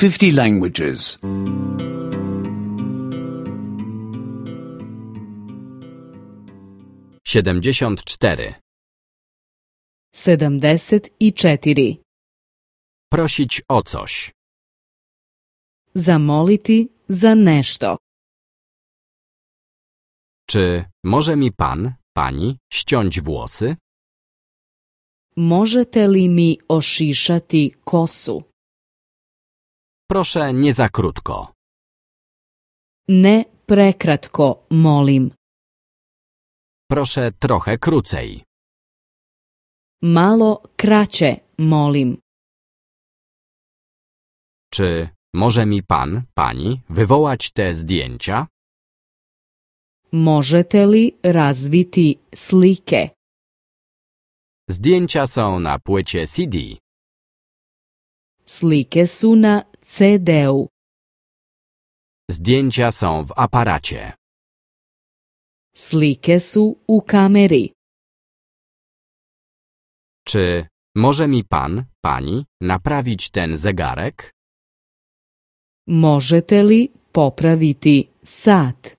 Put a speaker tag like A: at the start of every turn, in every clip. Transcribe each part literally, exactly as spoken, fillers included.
A: fifty languages.
B: siedemdziesiąt cztery.
C: Sedamdeset i četiri.
B: Prosić o coś.
C: Zamoliti za nešto.
B: Czy może mi pan, pani ściąć włosy?
C: Možete li mi ošišati kosu?
B: Proszę nie za krótko.
C: Ne prekratko, molim.
B: Proszę trochę krócej.
C: Malo kraće, molim.
B: Czy może mi pan, pani wywołać te zdjęcia?
C: Možete li razviti slike?
B: Zdjęcia są na płycie C D.
C: Slike su na ce de u.
B: Zdjęcia są w aparacie.
C: Slike su u kameri.
B: Czy może mi pan, pani naprawić ten zegarek?
C: Možete li popraviti sat?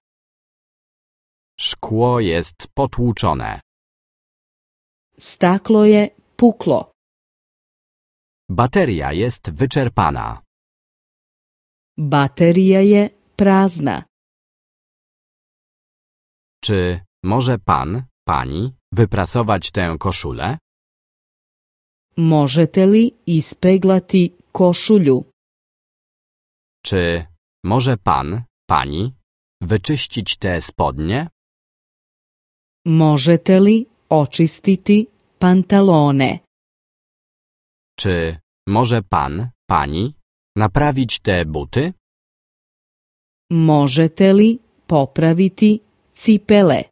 B: Szkło jest potłuczone.
C: Staklo je puklo.
B: Bateria jest wyczerpana.
C: Baterija je prazna.
B: Czy może pan, pani wyprasować tę koszulę?
C: Možete li ispeglati košulju?
B: Czy może pan, pani wyczyścić te spodnie?
C: Možete li očistiti pantalone?
B: Czy może pan, pani naprawić te buty?
C: Možete li popraviti cipele?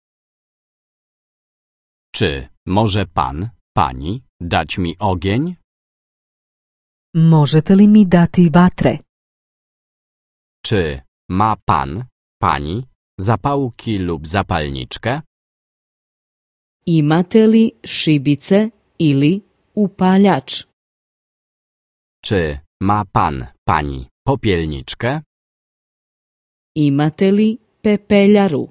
B: Czy może pan, pani dać mi ogień?
D: Možete li mi dati vatre?
B: Czy ma pan, pani zapałki lub zapalniczkę?
C: Imate li šibice ili upaljač?
B: Czy ma pan, pani popielniczkę?
C: Imate li pepeljaru?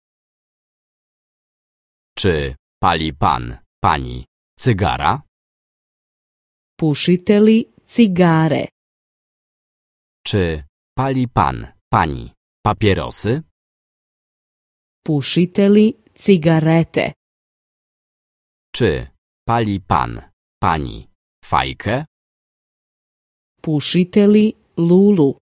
B: Czy pali pan, pani cygara?
C: Pušite li cigare?
B: Czy pali pan, pani papierosy?
C: Pušite li cigarete?
B: Czy pali pan, pani fajkę?
C: Pušite li lulu?